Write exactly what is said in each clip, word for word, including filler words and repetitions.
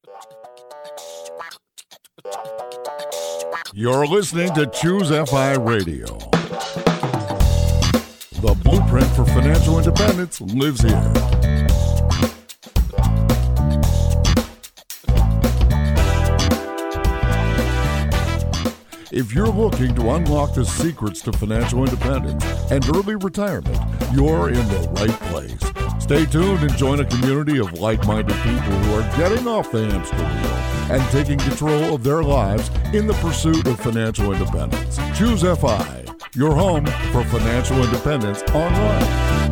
You're listening to Choose F I Radio. The blueprint for financial independence lives here. If you're looking to unlock the secrets to financial independence and early retirement, you're in the right place. Stay tuned and join a community of like-minded people who are getting off the hamster wheel and taking control of their lives in the pursuit of financial independence. Choose F I, your home for financial independence online.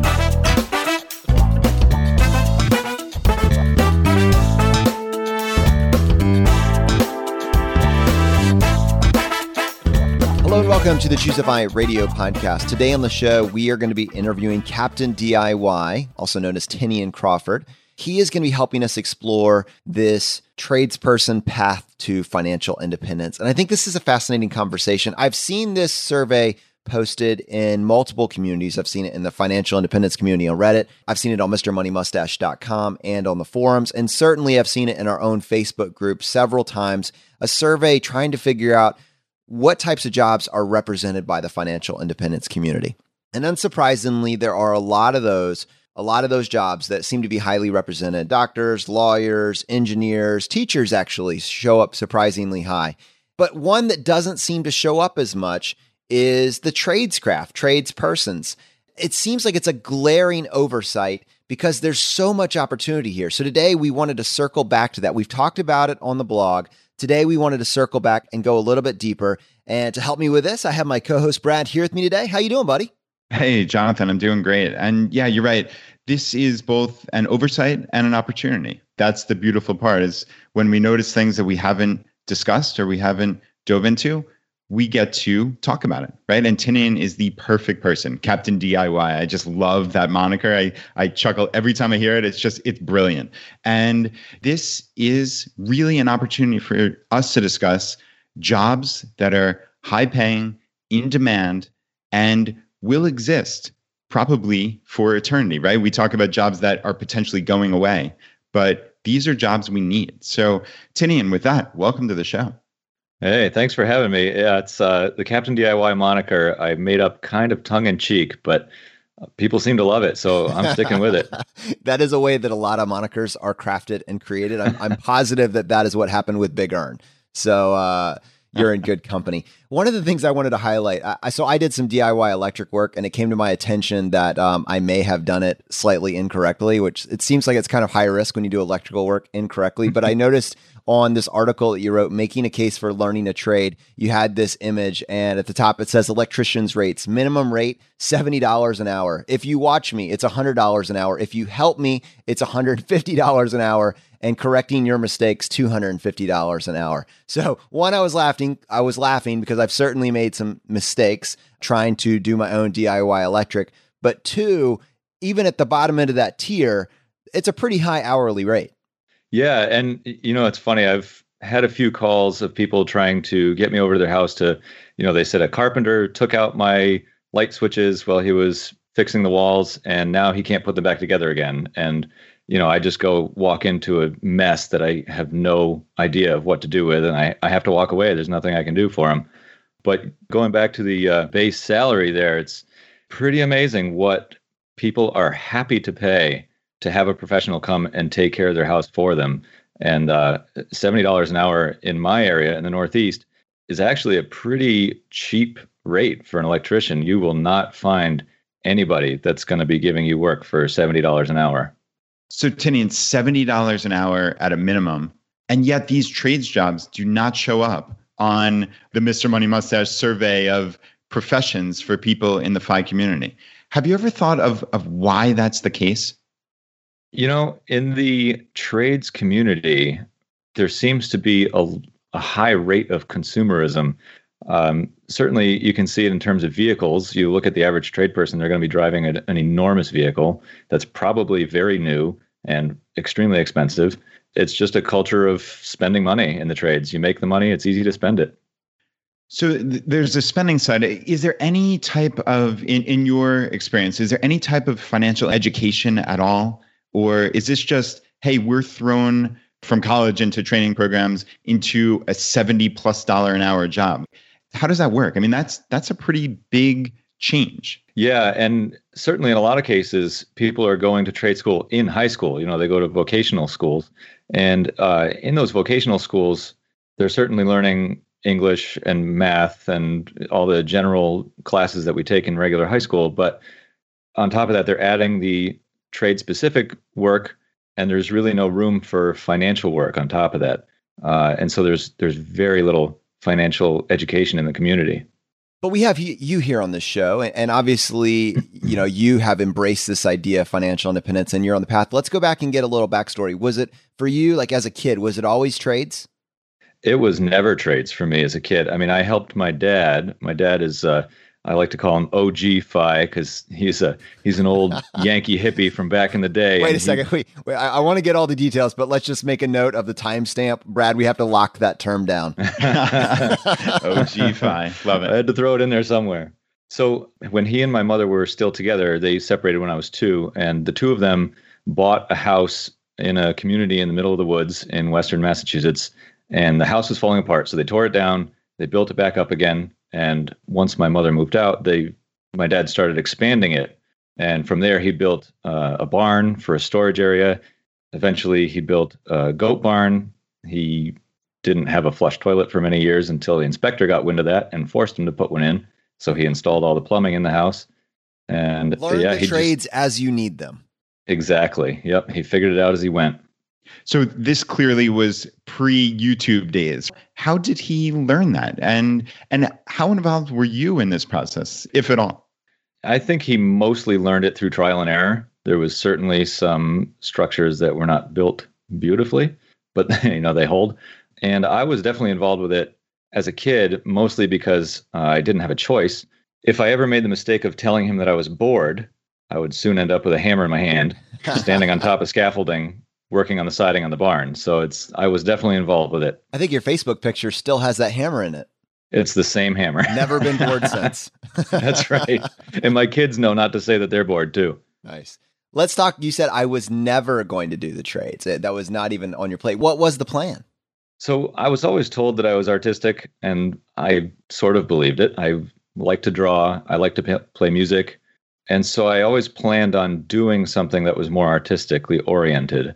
Hello and welcome to the Choose F I Radio podcast. Today on the show, we are going to be interviewing Captain D I Y, also known as Tinian Crawford. He is going to be helping us explore this tradesperson path to financial independence. And I think this is a fascinating conversation. I've seen this survey posted in multiple communities. I've seen it in the financial independence community on Reddit. I've seen it on Mister Money Mustache dot com and on the forums. And certainly I've seen it in our own Facebook group several times. A survey trying to figure out what types of jobs are represented by the financial independence community. And unsurprisingly, there are a lot of those, a lot of those jobs that seem to be highly represented. Doctors, lawyers, engineers, teachers actually show up surprisingly high. But one that doesn't seem to show up as much is the tradescraft, tradespersons. It seems like it's a glaring oversight because there's so much opportunity here. So today we wanted to circle back to that. We've talked about it on the blog. Today, we wanted to circle back and go a little bit deeper. And to help me with this, I have my co-host Brad here with me today. How you doing, buddy? Hey, Jonathan, I'm doing great. And yeah, you're right. This is both an oversight and an opportunity. That's the beautiful part, is when we notice things that we haven't discussed or we haven't dove into, we get to talk about it, right? And Tinian is the perfect person, Captain D I Y. I just love that moniker. I, I chuckle every time I hear it. It's just, it's brilliant. And this is really an opportunity for us to discuss jobs that are high paying, in demand, and will exist probably for eternity, right? We talk about jobs that are potentially going away, but these are jobs we need. So Tinian, with that, welcome to the show. Hey, thanks for having me. Yeah, it's uh, the Captain D I Y moniker I made up kind of tongue-in-cheek, but people seem to love it, so I'm sticking with it. That is a way that a lot of monikers are crafted and created. I'm, I'm positive that that is what happened with Big Earn. So uh, you're in good company. One of the things I wanted to highlight, I, so I did some D I Y electric work, and it came to my attention that um, I may have done it slightly incorrectly, which it seems like it's kind of high risk when you do electrical work incorrectly. But I noticed on this article that you wrote, Making a Case for Learning a Trade, you had this image, and at the top it says electrician's rates. Minimum rate, seventy dollars an hour. If you watch me, it's one hundred dollars an hour. If you help me, it's one hundred fifty dollars an hour. And correcting your mistakes, two hundred fifty dollars an hour. So one, I was laughing. I was laughing because I've certainly made some mistakes trying to do my own D I Y electric. But two, even at the bottom end of that tier, it's a pretty high hourly rate. Yeah. And, you know, it's funny. I've had a few calls of people trying to get me over to their house to, you know, they said a carpenter took out my light switches while he was fixing the walls, and now he can't put them back together again. And, you know, I just go walk into a mess that I have no idea of what to do with, and I, I have to walk away. There's nothing I can do for him. But going back to the uh, base salary there, it's pretty amazing what people are happy to pay to have a professional come and take care of their house for them. And uh, seventy dollars an hour in my area in the Northeast is actually a pretty cheap rate for an electrician. You will not find anybody that's going to be giving you work for seventy dollars an hour. So Tinian, seventy dollars an hour at a minimum. And yet these trades jobs do not show up on the Mister Money Mustache survey of professions for people in the F I community. Have you ever thought of, of why that's the case? You know, in the trades community, there seems to be a, a high rate of consumerism. Um, certainly, you can see it in terms of vehicles. You look at the average trade person, they're going to be driving a, an enormous vehicle that's probably very new and extremely expensive. It's just a culture of spending money in the trades. You make the money, it's easy to spend it. So th- there's a spending side. Is there any type of, in, in your experience, is there any type of financial education at all? Or is this just, hey, we're thrown from college into training programs into a seventy plus dollar an hour job. How does that work? I mean, that's that's a pretty big change. Yeah. And certainly in a lot of cases, people are going to trade school in high school. You know, they go to vocational schools. And uh, in those vocational schools, they're certainly learning English and math and all the general classes that we take in regular high school. But on top of that, they're adding the trade-specific work, and there's really no room for financial work on top of that. Uh, and so there's there's very little financial education in the community. But we have you, you here on this show, and, and obviously, you know, you have embraced this idea of financial independence, and you're on the path. Let's go back and get a little backstory. Was it for you, like as a kid, was it always trades? It was never trades for me as a kid. I mean, I helped my dad. My dad is, uh, I like to call him O G Fi because he's a he's an old Yankee hippie from back in the day. Wait a he, second. Wait, wait. I, I want to get all the details, but let's just make a note of the timestamp. Brad, we have to lock that term down. O G Fi. Love it. I had to throw it in there somewhere. So when he and my mother were still together, they separated when I was two, and the two of them bought a house in a community in the middle of the woods in Western Massachusetts, and the house was falling apart. So they tore it down, they built it back up again. And once my mother moved out, they, my dad started expanding it. And from there, he built uh, a barn for a storage area. Eventually, he built a goat barn. He didn't have a flush toilet for many years until the inspector got wind of that and forced him to put one in. So he installed all the plumbing in the house. And learn yeah, the he trades just, as you need them. Exactly. Yep. He figured it out as he went. So this clearly was pre-YouTube days. How did he learn that? And and how involved were you in this process, if at all? I think he mostly learned it through trial and error. There was certainly some structures that were not built beautifully, but you know, they hold. And I was definitely involved with it as a kid, mostly because uh, I didn't have a choice. If I ever made the mistake of telling him that I was bored, I would soon end up with a hammer in my hand, standing on top of scaffolding, working on the siding on the barn. So it's, I was definitely involved with it. I think your Facebook picture still has that hammer in it. It's the same hammer. Never been bored since. That's right. And my kids know not to say that they're bored too. Nice. Let's talk. You said I was never going to do the trades. That was not even on your plate. What was the plan? So I was always told that I was artistic, and I sort of believed it. I like to draw. I like to p- play music. And so I always planned on doing something that was more artistically oriented.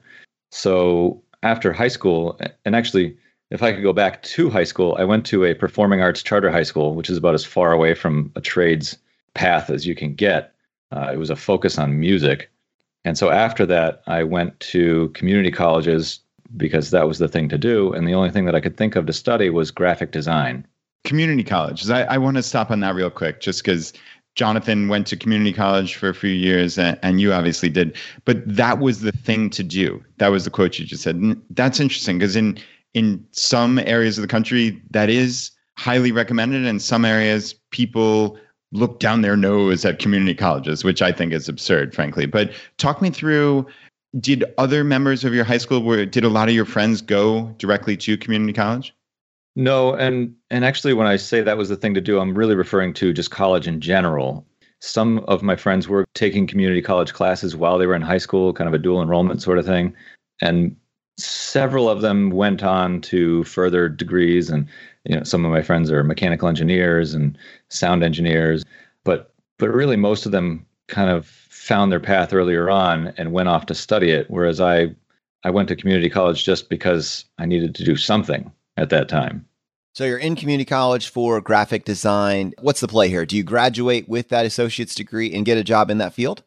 So after high school, and actually, if I could go back to high school, I went to a performing arts charter high school, which is about as far away from a trades path as you can get. Uh, it was a focus on music. And so after that, I went to community colleges because that was the thing to do. And the only thing that I could think of to study was graphic design. Community colleges. I, I want to stop on that real quick, just because Jonathan went to community college for a few years, and, and you obviously did. But that was the thing to do. That was the quote you just said. And that's interesting because in in some areas of the country, that is highly recommended. In some areas, people look down their nose at community colleges, which I think is absurd, frankly. But talk me through, did other members of your high school, were, did a lot of your friends go directly to community college? No, and and actually when I say that was the thing to do, I'm really referring to just college in general. Some of my friends were taking community college classes while they were in high school, kind of a dual enrollment sort of thing. And several of them went on to further degrees, and you know, some of my friends are mechanical engineers and sound engineers, but but really most of them kind of found their path earlier on and went off to study it, whereas I I went to community college just because I needed to do something at that time. So you're in community college for graphic design. What's the play here? Do you graduate with that associate's degree and get a job in that field?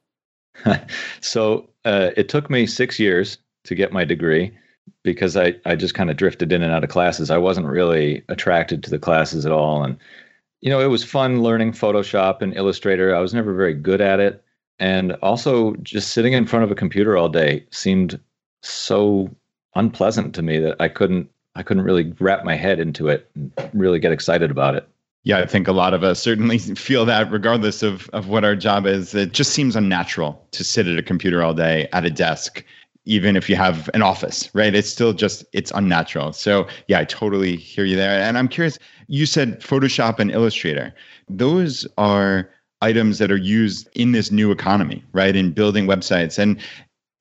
So uh, it took me six years to get my degree because I, I just kind of drifted in and out of classes. I wasn't really attracted to the classes at all. And, you know, it was fun learning Photoshop and Illustrator. I was never very good at it. And also just sitting in front of a computer all day seemed so unpleasant to me that I couldn't I couldn't really wrap my head into it and really get excited about it. Yeah, I think a lot of us certainly feel that regardless of, of what our job is. It just seems unnatural to sit at a computer all day at a desk, even if you have an office, right? It's still just, it's unnatural. So yeah, I totally hear you there. And I'm curious, you said Photoshop and Illustrator. Those are items that are used in this new economy, right? In building websites. And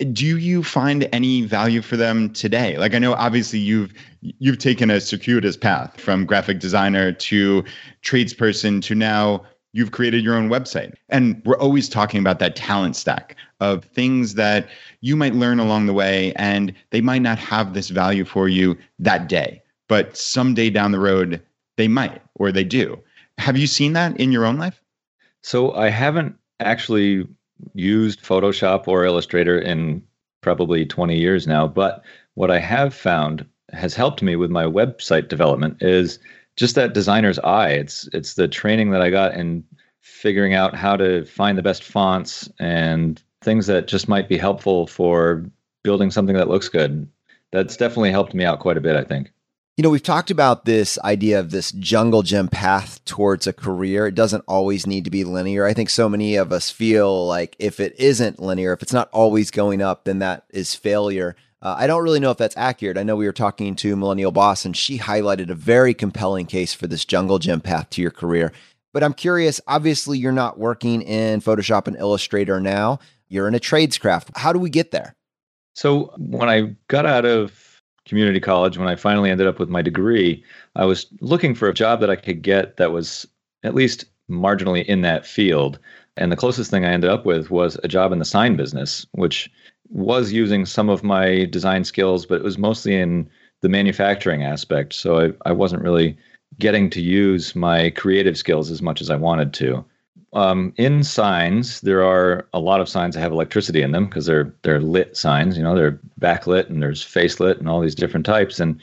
Do you find any value for them today? Like, I know obviously you've you've taken a circuitous path from graphic designer to tradesperson to now you've created your own website. And we're always talking about that talent stack of things that you might learn along the way, and they might not have this value for you that day, but someday down the road, they might, or they do. Have you seen that in your own life? So I haven't actually used Photoshop or Illustrator in probably twenty years now, but what I have found has helped me with my website development is just that designer's eye. It's it's the training that I got in figuring out how to find the best fonts and things that just might be helpful for building something that looks good. That's definitely helped me out quite a bit, I think. You know, we've talked about this idea of this jungle gym path towards a career. It doesn't always need to be linear. I think so many of us feel like if it isn't linear, if it's not always going up, then that is failure. Uh, I don't really know if that's accurate. I know we were talking to Millennial Boss, and she highlighted a very compelling case for this jungle gym path to your career. But I'm curious, obviously you're not working in Photoshop and Illustrator now. You're in a tradescraft. How do we get there? So when I got out of community college, when I finally ended up with my degree, I was looking for a job that I could get that was at least marginally in that field. And the closest thing I ended up with was a job in the sign business, which was using some of my design skills, but it was mostly in the manufacturing aspect. So I, I wasn't really getting to use my creative skills as much as I wanted to. Um, in signs, there are a lot of signs that have electricity in them because they're they're lit signs. You know, they're backlit and there's facelit and all these different types. And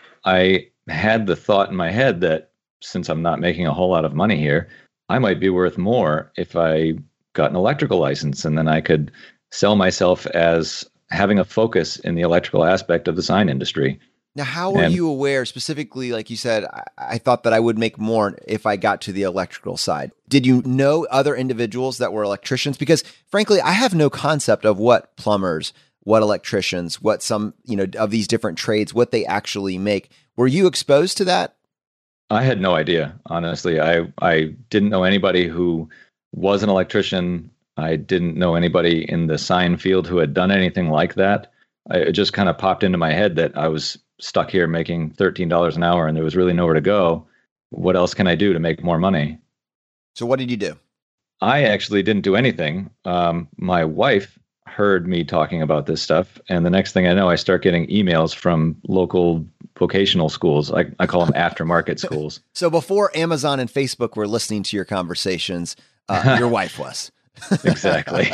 I had the thought in my head that since I'm not making a whole lot of money here, I might be worth more if I got an electrical license, and then I could sell myself as having a focus in the electrical aspect of the sign industry. Now, how were And- you aware specifically, like you said, I, I thought that I would make more if I got to the electrical side. Did you know other individuals that were electricians? Because frankly, I have no concept of what plumbers, what electricians, what some, you know, of these different trades, what they actually make. Were you exposed to that? I had no idea, honestly. I, I didn't know anybody who was an electrician. I didn't know anybody in the sign field who had done anything like that. I, it just kind of popped into my head that I was stuck here making thirteen dollars an hour and there was really nowhere to go. What else can I do to make more money? So what did you do? I actually didn't do anything. Um, my wife heard me talking about this stuff, and the next thing I know, I start getting emails from local vocational schools. I, I call them aftermarket schools. So before Amazon and Facebook were listening to your conversations, uh, your wife was. Exactly.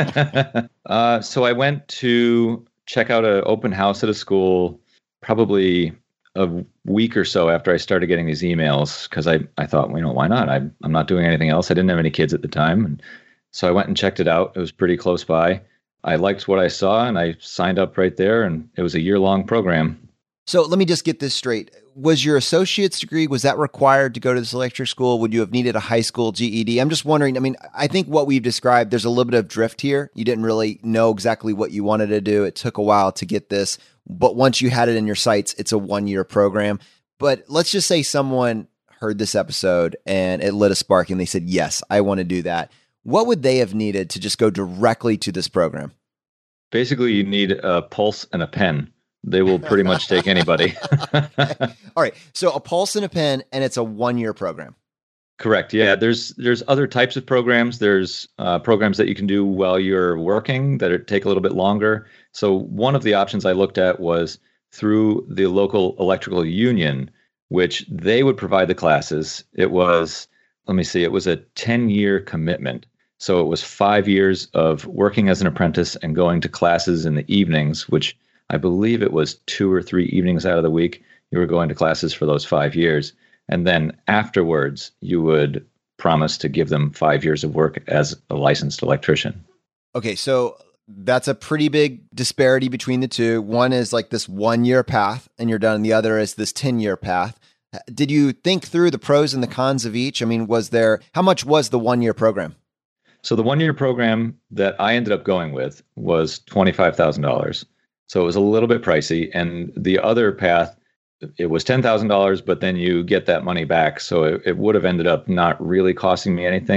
uh, so I went to check out an open house at a school probably a week or so after I started getting these emails, because I, I thought, well, you know, why not? I, I'm not doing anything else. I didn't have any kids at the time. And so I went and checked it out. It was pretty close by. I liked what I saw and I signed up right there, and it was a year-long program. So let me just get this straight. Was your associate's degree, was that required to go to this electric school? Would you have needed a high school G E D? I'm just wondering, I mean, I think what we've described, there's a little bit of drift here. You didn't really know exactly what you wanted to do. It took a while to get this, but once you had it in your sights, it's a one-year program. But let's just say someone heard this episode and it lit a spark and they said, yes, I want to do that. What would they have needed to just go directly to this program? Basically, you need a pulse and a pen. They will pretty much take anybody. All right. So a pulse and a pen, and it's a one-year program. Correct. Yeah. There's there's other types of programs. There's uh, programs that you can do while you're working that are, take a little bit longer. So one of the options I looked at was through the local electrical union, which they would provide the classes. It was, let me see, it was a ten-year commitment. So it was five years of working as an apprentice and going to classes in the evenings, which I believe it was two or three evenings out of the week. You were going to classes for those five years. And then afterwards, you would promise to give them five years of work as a licensed electrician. Okay, so that's a pretty big disparity between the two. One is like this one-year path, and you're done. And the other is this ten-year path. Did you think through the pros and the cons of each? I mean, was there, how much was the one-year program? So the one-year program that I ended up going with was twenty-five thousand dollars. So it was a little bit pricey. And the other path, it was ten thousand dollars, but then you get that money back. So it, it would have ended up not really costing me anything.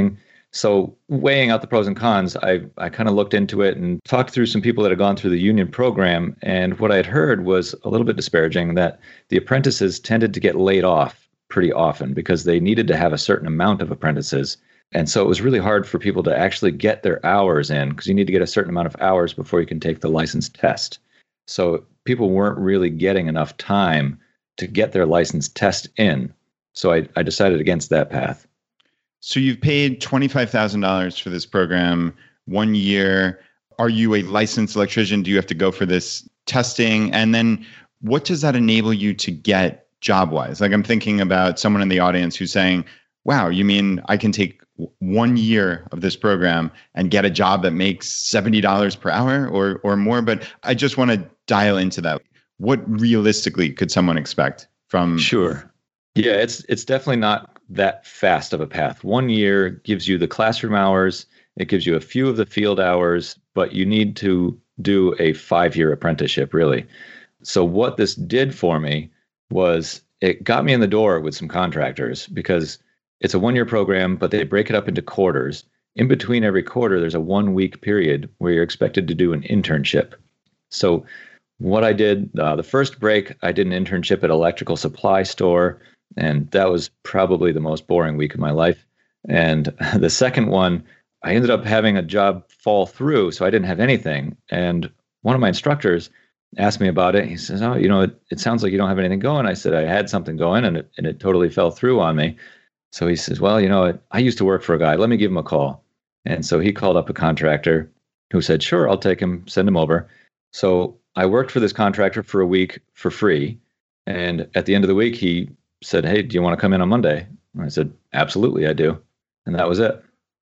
So weighing out the pros and cons, I, I kind of looked into it and talked through some people that had gone through the union program. And what I had heard was a little bit disparaging, that the apprentices tended to get laid off pretty often because they needed to have a certain amount of apprentices. And so it was really hard for people to actually get their hours in, because you need to get a certain amount of hours before you can take the license test. So people weren't really getting enough time to get their license test in. So I, I decided against that path. So you've paid twenty-five thousand dollars for this program, one year. Are you a licensed electrician? Do you have to go for this testing? And then what does that enable you to get job-wise? Like, I'm thinking about someone in the audience who's saying, wow, you mean I can take one year of this program and get a job that makes seventy dollars per hour or or more? But I just want to dial into that. What realistically could someone expect from? Sure. Yeah, it's it's definitely not that fast of a path. One year gives you the classroom hours, it gives you a few of the field hours, but you need to do a five-year apprenticeship, really. So what this did for me was it got me in the door with some contractors, because it's a one-year program, but they break it up into quarters. In between every quarter, there's a one-week period where you're expected to do an internship. So what I did, uh, the first break, I did an internship at an electrical supply store, and that was probably the most boring week of my life. And the second one, I ended up having a job fall through, so I didn't have anything. And one of my instructors asked me about it. He says, oh, you know, it, it sounds like you don't have anything going. I said, I had something going, and it, and it totally fell through on me. So he says, well, you know, I used to work for a guy. Let me give him a call. And so he called up a contractor who said, sure, I'll take him, send him over. So I worked for this contractor for a week for free. And at the end of the week, he said, hey, do you want to come in on Monday? And I said, absolutely, I do. And that was it.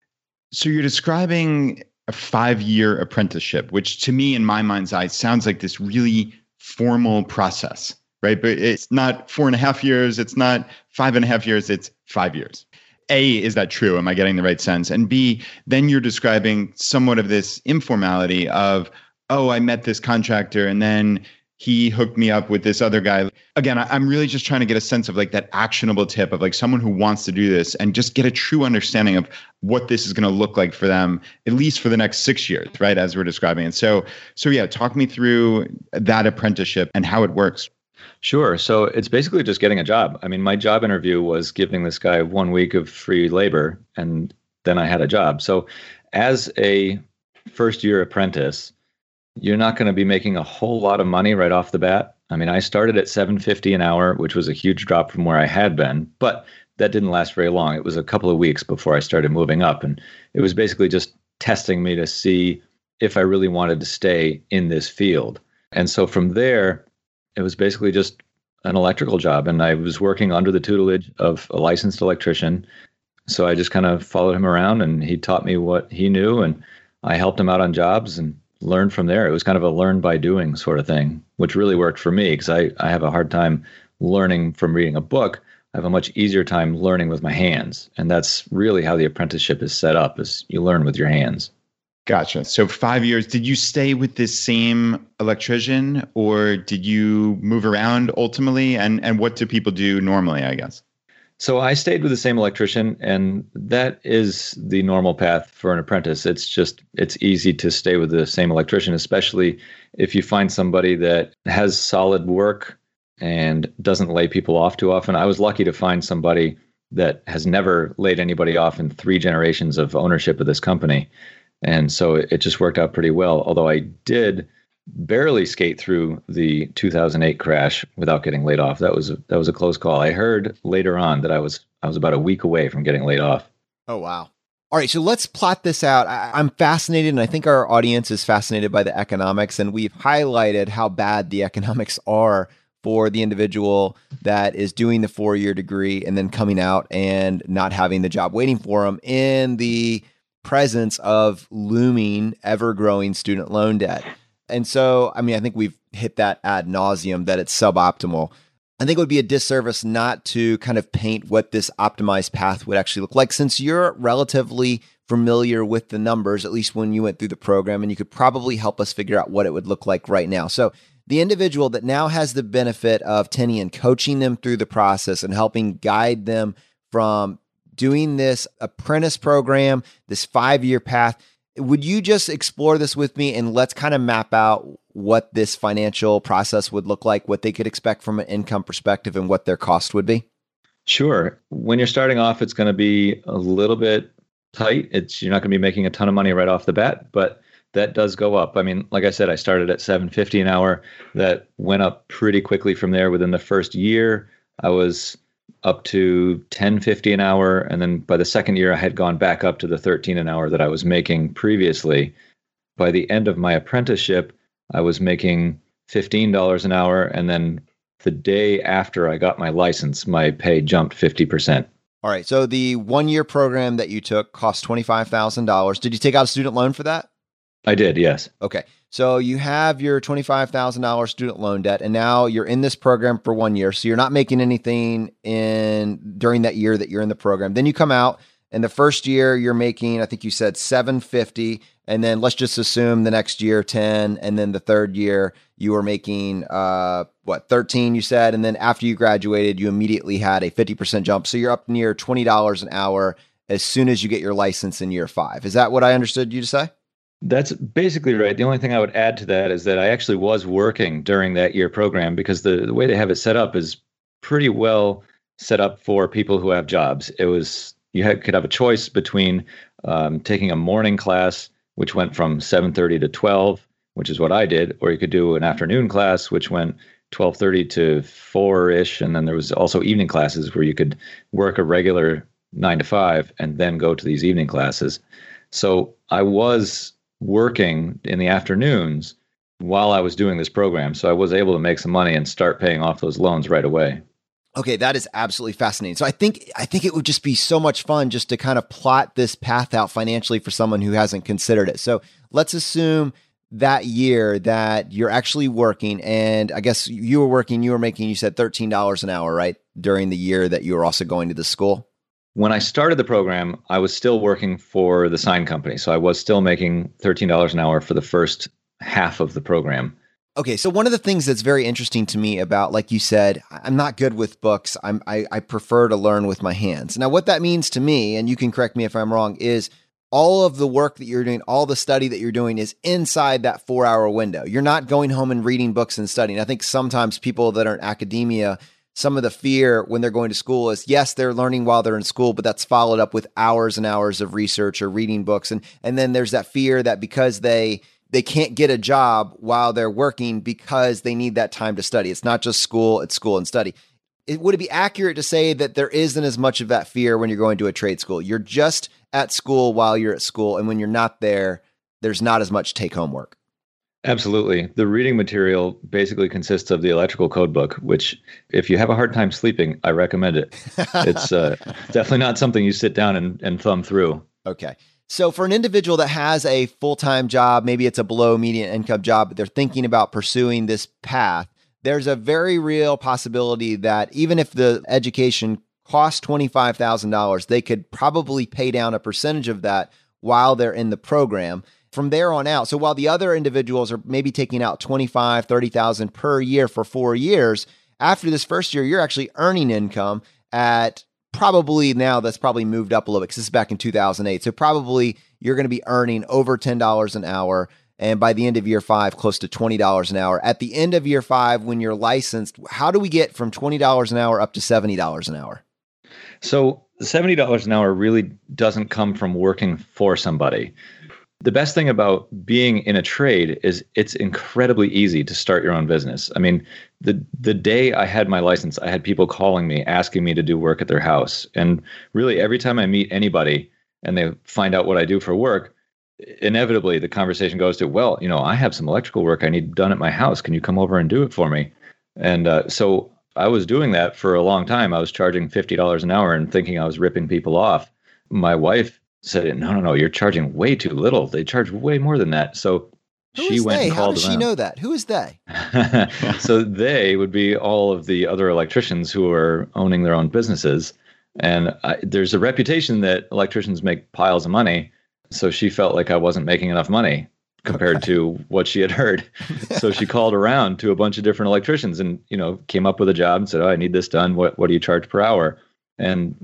So you're describing a five-year apprenticeship, which to me, in my mind's eye, sounds like this really formal process, right? But it's not four and a half years. It's not five and a half years. It's five years. A, is that true? Am I getting the right sense? And B, then you're describing somewhat of this informality of, oh, I met this contractor and then he hooked me up with this other guy. Again, I'm really just trying to get a sense of like that actionable tip of like someone who wants to do this and just get a true understanding of what this is going to look like for them, at least for the next six years, right? As we're describing it. So, so yeah, talk me through that apprenticeship and how it works. Sure. So it's basically just getting a job. I mean, my job interview was giving this guy one week of free labor, and then I had a job. So as a first year apprentice, you're not going to be making a whole lot of money right off the bat. I mean, I started at seven fifty an hour, which was a huge drop from where I had been, but that didn't last very long. It was a couple of weeks before I started moving up, and it was basically just testing me to see if I really wanted to stay in this field. And so from there, it was basically just an electrical job, and I was working under the tutelage of a licensed electrician. So I just kind of followed him around, and he taught me what he knew, and I helped him out on jobs and learned from there. It was kind of a learn by doing sort of thing, which really worked for me because I, I have a hard time learning from reading a book. I have a much easier time learning with my hands. And that's really how the apprenticeship is set up, is you learn with your hands. Gotcha. So five years, did you stay with this same electrician or did you move around ultimately? And, and what do people do normally, I guess? So I stayed with the same electrician, and that is the normal path for an apprentice. It's just, it's easy to stay with the same electrician, especially if you find somebody that has solid work and doesn't lay people off too often. I was lucky to find somebody that has never laid anybody off in three generations of ownership of this company. And so it just worked out pretty well, although I did barely skate through the two thousand eight crash without getting laid off. That was a, that was a close call. I heard later on that I was I was about a week away from getting laid off. Oh, wow. All right, so let's plot this out. I, I'm fascinated, and I think our audience is fascinated by the economics, and we've highlighted how bad the economics are for the individual that is doing the four-year degree and then coming out and not having the job waiting for them in the presence of looming, ever-growing student loan debt. And so, I mean, I think we've hit that ad nauseum that it's suboptimal. I think it would be a disservice not to kind of paint what this optimized path would actually look like, since you're relatively familiar with the numbers, at least when you went through the program, and you could probably help us figure out what it would look like right now. So the individual that now has the benefit of Tinian coaching them through the process and helping guide them from doing this apprentice program, this five-year path. Would you just explore this with me and let's kind of map out what this financial process would look like, what they could expect from an income perspective, and what their cost would be? Sure. When you're starting off, it's going to be a little bit tight. It's you're not going to be making a ton of money right off the bat, but that does go up. I mean, like I said, I started at seven fifty an hour. That went up pretty quickly from there. Within the first year, I was up to ten fifty an hour, and then by the second year, I had gone back up to the thirteen an hour that I was making previously. By the end of my apprenticeship, I was making fifteen dollars an hour, and then the day after I got my license, my pay jumped fifty percent. All right. So the one-year program that you took cost twenty-five thousand dollars. Did you take out a student loan for that? I did, yes. Okay. So you have your twenty-five thousand dollars student loan debt, and now you're in this program for one year. So you're not making anything in during that year that you're in the program. Then you come out, and the first year you're making, I think you said seven fifty, and then let's just assume the next year ten, and then the third year you were making uh what thirteen, you said, and then after you graduated, you immediately had a fifty percent jump. So you're up near twenty dollars an hour as soon as you get your license in year five. Is that what I understood you to say? That's basically right. The only thing I would add to that is that I actually was working during that year program because the, the way they have it set up is pretty well set up for people who have jobs. It was, you had, could have a choice between um, taking a morning class, which went from seven thirty to twelve, which is what I did, or you could do an afternoon class, which went twelve thirty to four-ish, and then there was also evening classes where you could work a regular nine to five and then go to these evening classes. So I was working in the afternoons while I was doing this program. So I was able to make some money and start paying off those loans right away. Okay, that is absolutely fascinating. So I think I think it would just be so much fun just to kind of plot this path out financially for someone who hasn't considered it. So let's assume that year that you're actually working, and I guess you were working, you were making, you said thirteen dollars an hour, right? During the year that you were also going to the school? When I started the program, I was still working for the sign company. So I was still making thirteen dollars an hour for the first half of the program. Okay, so one of the things that's very interesting to me about, like you said, I'm not good with books. I'm, I, I prefer to learn with my hands. Now, what that means to me, and you can correct me if I'm wrong, is all of the work that you're doing, all the study that you're doing is inside that four-hour window. You're not going home and reading books and studying. I think sometimes people that are in academia, some of the fear when they're going to school is, yes, they're learning while they're in school, but that's followed up with hours and hours of research or reading books. And, and then there's that fear that because they they can't get a job while they're working because they need that time to study. It's not just school, it's school and study. It, would it be accurate to say that there isn't as much of that fear when you're going to a trade school? You're just at school while you're at school, and when you're not there, there's not as much take-home work. Absolutely. The reading material basically consists of the electrical code book, which if you have a hard time sleeping, I recommend it. It's uh, definitely not something you sit down and, and thumb through. Okay. So for an individual that has a full-time job, maybe it's a below median income job, but they're thinking about pursuing this path, there's a very real possibility that even if the education costs twenty-five thousand dollars, they could probably pay down a percentage of that while they're in the program. From there on out, so while the other individuals are maybe taking out twenty-five, thirty thousand per year for four years, after this first year, you're actually earning income at probably now that's probably moved up a little bit because this is back in two thousand eight. So probably you're going to be earning over ten dollars an hour. And by the end of year five, close to twenty dollars an hour. At the end of year five, when you're licensed, how do we get from twenty dollars an hour up to seventy dollars an hour? So seventy dollars an hour really doesn't come from working for somebody. The best thing about being in a trade is it's incredibly easy to start your own business. I mean, the the day I had my license, I had people calling me, asking me to do work at their house. And really, every time I meet anybody and they find out what I do for work, inevitably the conversation goes to, well, you know, I have some electrical work I need done at my house. Can you come over and do it for me? And uh, so I was doing that for a long time. I was charging fifty dollars an hour and thinking I was ripping people off. My wife said, no, no, no, you're charging way too little. They charge way more than that. So Who she went they? and called How does around. she know that? Who is they? So they would be all of the other electricians who are owning their own businesses. And I, there's a reputation that electricians make piles of money. So she felt like I wasn't making enough money compared Okay. to what she had heard. So she called around to a bunch of different electricians and, you know, came up with a job and said, oh, I need this done. What, what do you charge per hour? And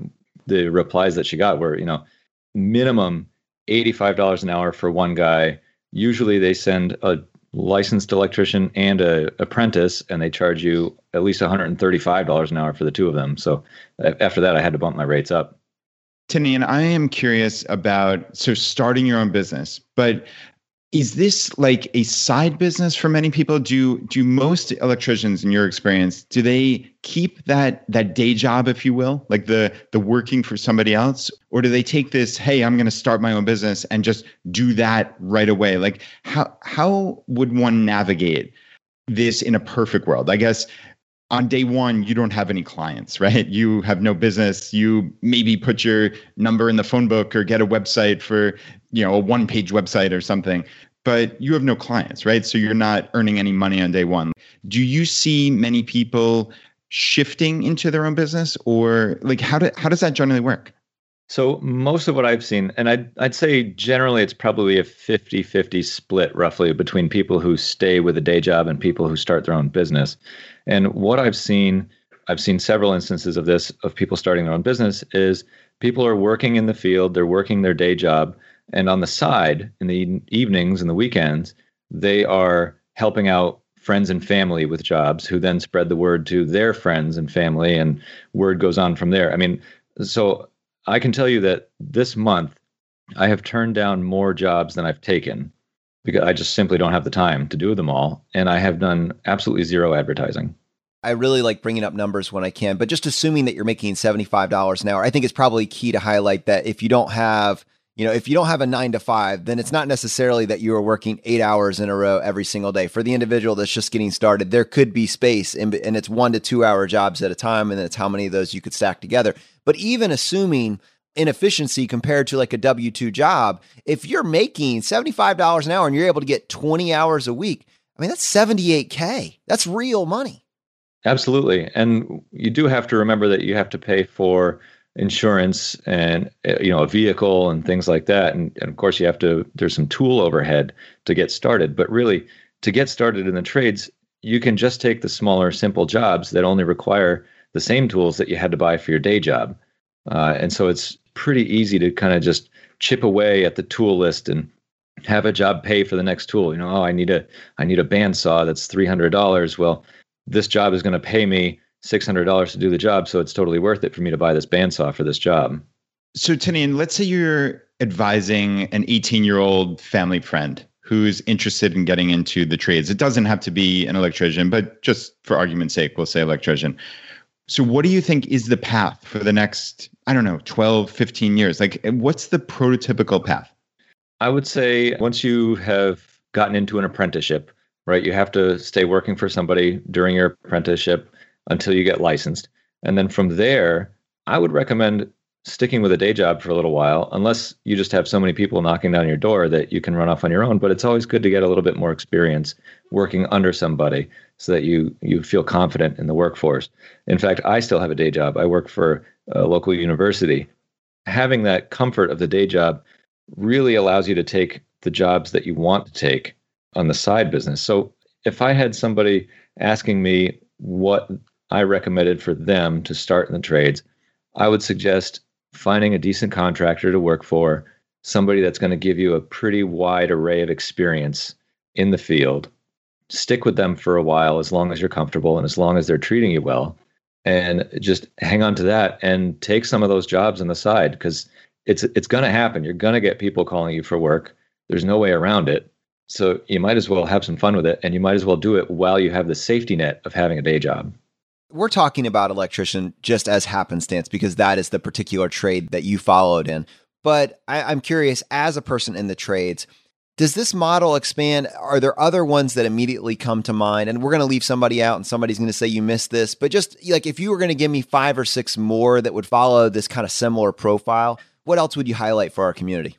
the replies that she got were, you know, minimum eighty-five dollars an hour for one guy. Usually they send a licensed electrician and a apprentice, and they charge you at least one hundred thirty-five dollars an hour for the two of them. So after that, I had to bump my rates up. Tinian, I am curious about, so starting your own business, but is this like a side business for many people? Do do most electricians, in your experience, do they keep that that day job, if you will, like the the working for somebody else, or do they take this, hey, I'm going to start my own business and just do that right away? Like how how would one navigate this in a perfect world? I guess on day one, you don't have any clients, right? You have no business. You maybe put your number in the phone book or get a website for, you know, a one-page website or something, but you have no clients, right? So you're not earning any money on day one. Do you see many people shifting into their own business, or like how do, how does that generally work? So most of what I've seen, and I'd, I'd say generally it's probably a fifty-fifty split roughly between people who stay with a day job and people who start their own business. And what I've seen, I've seen several instances of this, of people starting their own business, is people are working in the field, they're working their day job, and on the side, in the evenings and the weekends, they are helping out friends and family with jobs who then spread the word to their friends and family, and word goes on from there. I mean, so I can tell you that this month, I have turned down more jobs than I've taken because I just simply don't have the time to do them all. And I have done absolutely zero advertising. I really like bringing up numbers when I can, but just assuming that you're making seventy-five dollars an hour, I think it's probably key to highlight that if you don't have, you know, if you don't have a nine to five, then it's not necessarily that you are working eight hours in a row every single day. For the individual that's just getting started, there could be space, and, and it's one to two hour jobs at a time, and it's how many of those you could stack together. But even assuming inefficiency compared to like a W two job, if you're making seventy-five dollars an hour and you're able to get twenty hours a week, I mean, that's seventy-eight K. That's real money. Absolutely. And you do have to remember that you have to pay for insurance and, you know, a vehicle and things like that. And, and of course you have to, there's some tool overhead to get started, but really to get started in the trades, you can just take the smaller, simple jobs that only require the same tools that you had to buy for your day job. Uh, and so it's pretty easy to kind of just chip away at the tool list and have a job pay for the next tool. You know, oh, I need a, I need a bandsaw that's three hundred dollars. Well, this job is going to pay me six hundred dollars to do the job, so it's totally worth it for me to buy this bandsaw for this job. So Tinian, let's say you're advising an eighteen-year-old family friend who's interested in getting into the trades. It doesn't have to be an electrician, but just for argument's sake, we'll say electrician. So what do you think is the path for the next, I don't know, twelve, fifteen years? Like, what's the prototypical path? I would say once you have gotten into an apprenticeship, right, you have to stay working for somebody during your apprenticeship until you get licensed. And then from there, I would recommend sticking with a day job for a little while, unless you just have so many people knocking down your door that you can run off on your own. But it's always good to get a little bit more experience working under somebody so that you you feel confident in the workforce. In fact, I still have a day job. I work for a local university. Having that comfort of the day job really allows you to take the jobs that you want to take on the side business. So if I had somebody asking me what I recommended for them to start in the trades, I would suggest finding a decent contractor to work for, somebody that's going to give you a pretty wide array of experience in the field. Stick with them for a while, as long as you're comfortable and as long as they're treating you well, and just hang on to that and take some of those jobs on the side, because it's it's going to happen. You're going to get people calling you for work. There's no way around it. So you might as well have some fun with it, and you might as well do it while you have the safety net of having a day job. We're talking about electrician just as happenstance because that is the particular trade that you followed in. But I, I'm curious, as a person in the trades, does this model expand? Are there other ones that immediately come to mind? And we're going to leave somebody out and somebody's going to say you missed this. But just like if you were going to give me five or six more that would follow this kind of similar profile, what else would you highlight for our community?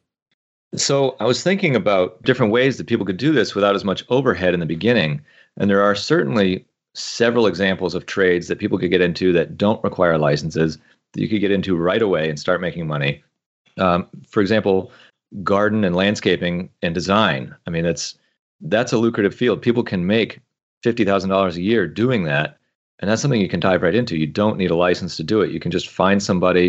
So I was thinking about different ways that people could do this without as much overhead in the beginning. And there are certainly several examples of trades that people could get into that don't require licenses, that you could get into right away and start making money. Um, for example, garden and landscaping and design. I mean, that's that's a lucrative field. People can make fifty thousand dollars a year doing that. And that's something you can dive right into. You don't need a license to do it. You can just find somebody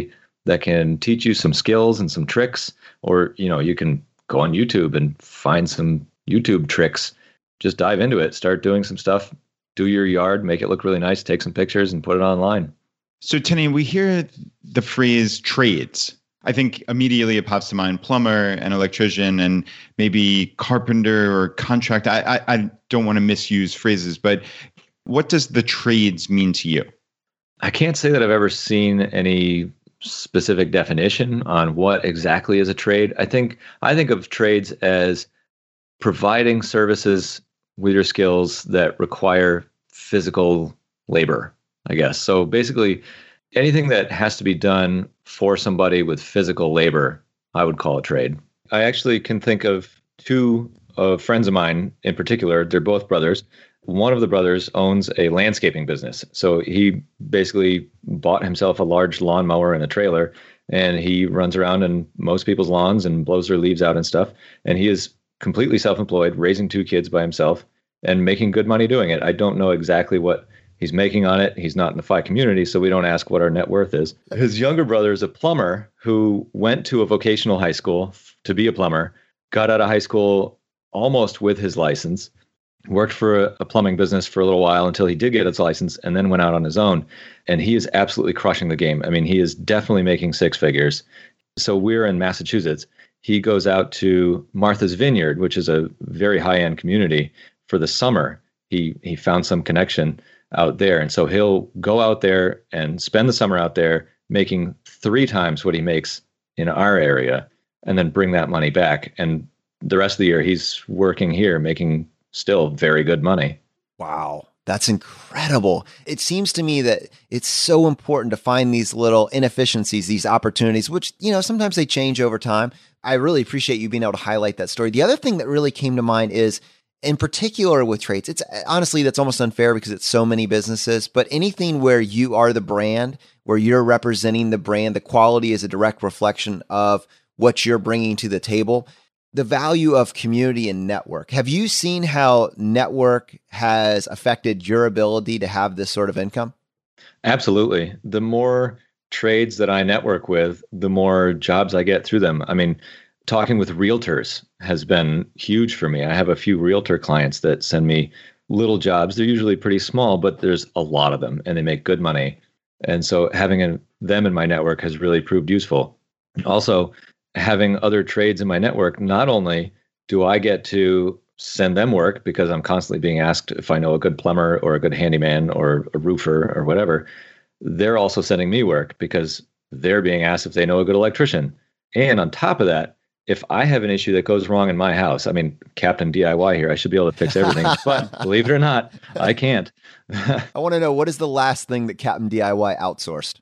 that can teach you some skills and some tricks, or, you know, you can go on YouTube and find some YouTube tricks. Just dive into it, start doing some stuff, do your yard, make it look really nice, take some pictures and put it online. So Tinian, we hear the phrase trades. I think immediately it pops to mind plumber and electrician and maybe carpenter or contractor. I, I, I don't want to misuse phrases, but what does the trades mean to you? I can't say that I've ever seen any specific definition on what exactly is a trade. I think I think of trades as providing services with your skills that require physical labor, I guess. So basically, anything that has to be done for somebody with physical labor, I would call a trade. I actually can think of two uh, friends of mine in particular. They're both brothers. One of the brothers owns a landscaping business. So he basically bought himself a large lawnmower and a trailer, and he runs around in most people's lawns and blows their leaves out and stuff. And he is completely self-employed, raising two kids by himself and making good money doing it. I don't know exactly what he's making on it. He's not in the Phi community, so we don't ask what our net worth is. His younger brother is a plumber who went to a vocational high school to be a plumber, got out of high school almost with his license, worked for a, a plumbing business for a little while until he did get his license, and then went out on his own. And he is absolutely crushing the game. I mean, he is definitely making six figures. So we're in Massachusetts. He goes out to Martha's Vineyard, which is a very high-end community, for the summer. He he found some connection out there. And so he'll go out there and spend the summer out there making three times what he makes in our area, and then bring that money back. And the rest of the year, he's working here, making still very good money. Wow. That's incredible. It seems to me that it's so important to find these little inefficiencies, these opportunities, which, you know, sometimes they change over time. I really appreciate you being able to highlight that story. The other thing that really came to mind is, in particular with trades, it's honestly, that's almost unfair because it's so many businesses, but anything where you are the brand, where you're representing the brand, the quality is a direct reflection of what you're bringing to the table. The value of community and network. Have you seen how network has affected your ability to have this sort of income? Absolutely. The more trades that I network with, the more jobs I get through them. I mean, talking with realtors has been huge for me. I have a few realtor clients that send me little jobs. They're usually pretty small, but there's a lot of them and they make good money. And so having a, them in my network has really proved useful. Also, having other trades in my network, not only do I get to send them work because I'm constantly being asked if I know a good plumber or a good handyman or a roofer or whatever, they're also sending me work because they're being asked if they know a good electrician. And on top of that, if I have an issue that goes wrong in my house, I mean, Captain D I Y here, I should be able to fix everything, but believe it or not, I can't. I want to know, what is the last thing that Captain D I Y outsourced?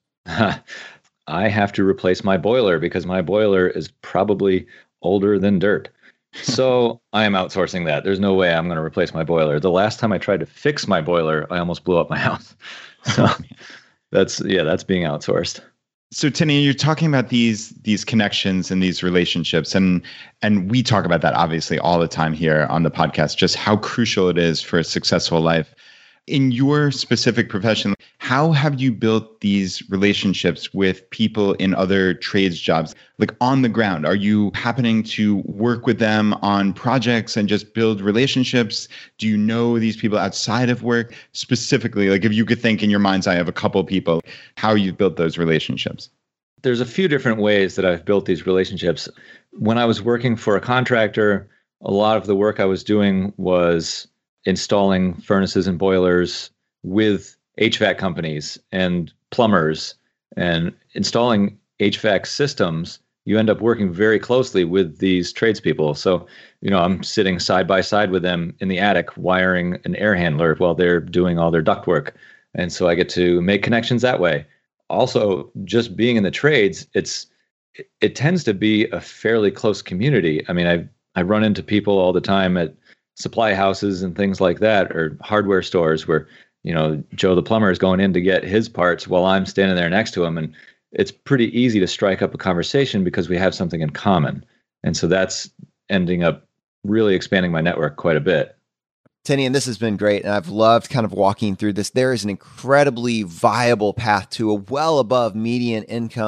I have to replace my boiler because my boiler is probably older than dirt. So I am outsourcing that. There's no way I'm going to replace my boiler. The last time I tried to fix my boiler, I almost blew up my house. So that's, yeah, that's being outsourced. So Tinian, you're talking about these these connections and these relationships, and and we talk about that obviously all the time here on the podcast, just how crucial it is for a successful life. In your specific profession, how have you built these relationships with people in other trades jobs, like on the ground? Are you happening to work with them on projects and just build relationships? Do you know these people outside of work? Specifically, like if you could think in your mind's eye of a couple people, how you've built those relationships? There's a few different ways that I've built these relationships. When I was working for a contractor, a lot of the work I was doing was installing furnaces and boilers with H V A C companies and plumbers, and installing H V A C systems. You end up working very closely with these tradespeople. So, you know, I'm sitting side by side with them in the attic wiring an air handler while they're doing all their duct work. And so I get to make connections that way. Also, just being in the trades, it's it, it tends to be a fairly close community. I mean, I I run into people all the time at supply houses and things like that, or hardware stores where, you know, Joe the plumber is going in to get his parts while I'm standing there next to him. And it's pretty easy to strike up a conversation because we have something in common. And so that's ending up really expanding my network quite a bit. Tinian, this has been great, and I've loved kind of walking through this. There is an incredibly viable path to a well above median income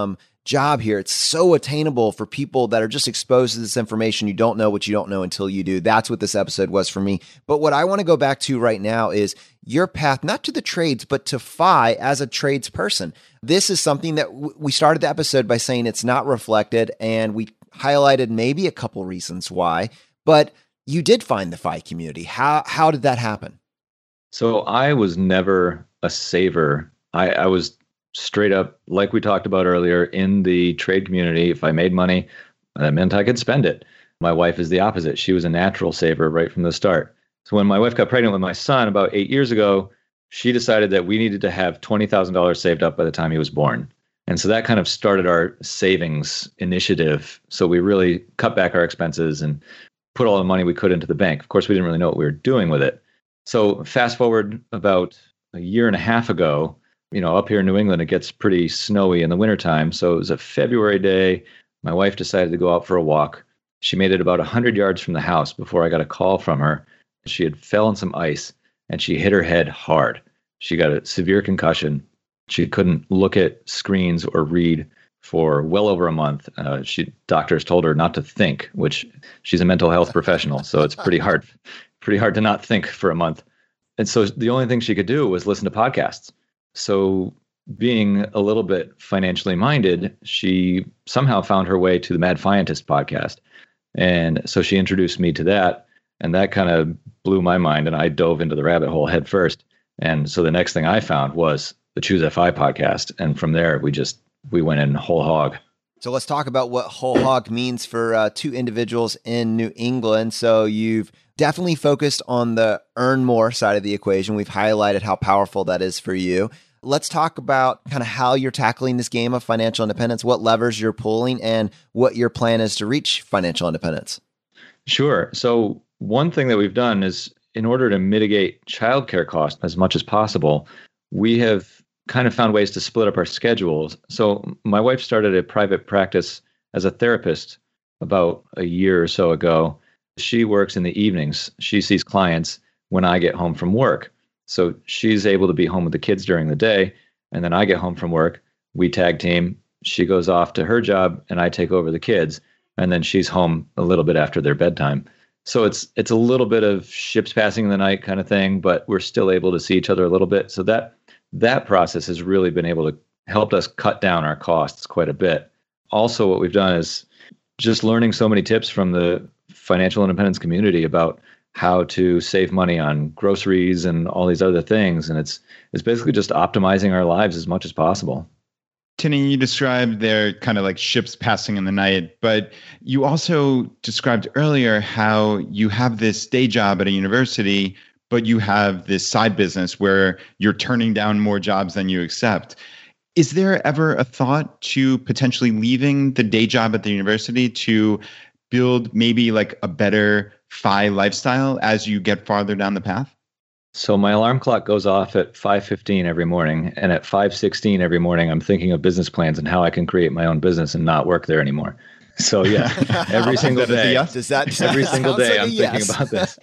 job here. It's so attainable for people that are just exposed to this information. You don't know what you don't know until you do. That's what this episode was for me. But what I want to go back to right now is your path, not to the trades, but to F I as a tradesperson. This is something that w- we started the episode by saying it's not reflected, and we highlighted maybe a couple reasons why, but you did find the F I community. How, how did that happen? So I was never a saver. I, I was straight up, like we talked about earlier, in the trade community. If I made money, that meant I could spend it. My wife is the opposite. She was a natural saver right from the start. So when my wife got pregnant with my son about eight years ago, she decided that we needed to have twenty thousand dollars saved up by the time he was born. And so that kind of started our savings initiative. So we really cut back our expenses and put all the money we could into the bank. Of course, we didn't really know what we were doing with it. So fast forward about a year and a half ago, you know, up here in New England, it gets pretty snowy in the wintertime. So it was a February day. My wife decided to go out for a walk. She made it about one hundred yards from the house before I got a call from her. She had fell on some ice and she hit her head hard. She got a severe concussion. She couldn't look at screens or read for well over a month. Uh, she doctors told her not to think, which she's a mental health professional. So it's pretty hard, pretty hard to not think for a month. And so the only thing she could do was listen to podcasts. So being a little bit financially minded, she somehow found her way to the Mad Fientist podcast. And so she introduced me to that. And that kind of blew my mind. And I dove into the rabbit hole head first. And so the next thing I found was the Choose F I podcast. And from there, we just, we went in whole hog. So let's talk about what whole hog means for uh, two individuals in New England. So you've definitely focused on the earn more side of the equation. We've highlighted how powerful that is for you. Let's talk about kind of how you're tackling this game of financial independence, what levers you're pulling, and what your plan is to reach financial independence. Sure. So one thing that we've done is, in order to mitigate childcare costs as much as possible, we have kind of found ways to split up our schedules. So my wife started a private practice as a therapist about a year or so ago. She works in the evenings. She sees clients when I get home from work. So she's able to be home with the kids during the day. And then I get home from work. We tag team. She goes off to her job and I take over the kids. And then she's home a little bit after their bedtime. So it's it's a little bit of ships passing in the night kind of thing, but we're still able to see each other a little bit. So that that process has really been able to help us cut down our costs quite a bit. Also, what we've done is just learning so many tips from the financial independence community about how to save money on groceries and all these other things. And it's it's basically just optimizing our lives as much as possible. Tinian, you described they're kind of like ships passing in the night, but you also described earlier how you have this day job at a university, but you have this side business where you're turning down more jobs than you accept. Is there ever a thought to potentially leaving the day job at the university to build maybe like a better F I lifestyle as you get farther down the path? So my alarm clock goes off at five fifteen every morning. And at five sixteen every morning, I'm thinking of business plans and how I can create my own business and not work there anymore. So yeah, every single day, yes? Does that, every single day like I'm yes. thinking about this.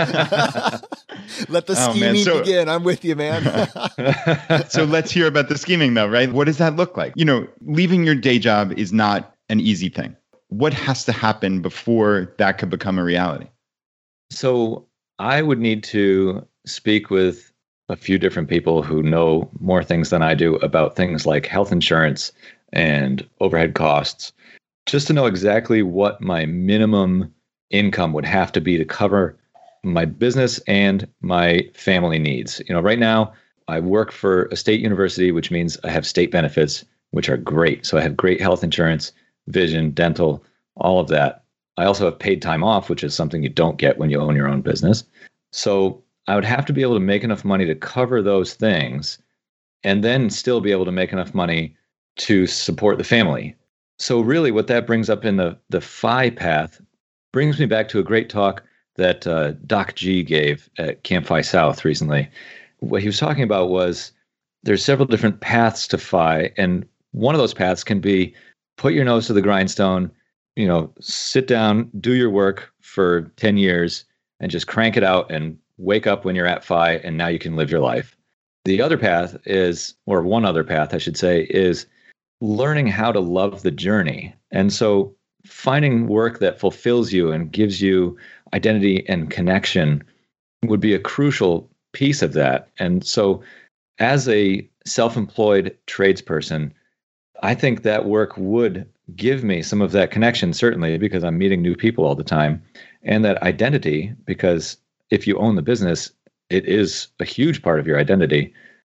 Let the Oh, scheming man. So- begin. I'm with you, man. So let's hear about the scheming though, right? What does that look like? You know, leaving your day job is not an easy thing. What has to happen before that could become a reality? So I would need to speak with a few different people who know more things than I do about things like health insurance and overhead costs, just to know exactly what my minimum income would have to be to cover my business and my family needs. You know, right now I work for a state university, which means I have state benefits, which are great. So I have great health insurance, vision, dental, all of that. I also have paid time off, which is something you don't get when you own your own business. So I would have to be able to make enough money to cover those things and then still be able to make enough money to support the family. So really what that brings up in the, the F I path brings me back to a great talk that uh, Doc G gave at Camp F I South recently. What he was talking about was there's several different paths to F I, and one of those paths can be put your nose to the grindstone, you know, sit down, do your work for ten years and just crank it out and wake up when you're at F I and now you can live your life. The other path is, or one other path, I should say, is learning how to love the journey. And so finding work that fulfills you and gives you identity and connection would be a crucial piece of that. And so as a self-employed tradesperson, I think that work would give me some of that connection, certainly because I'm meeting new people all the time, and that identity, because if you own the business, it is a huge part of your identity.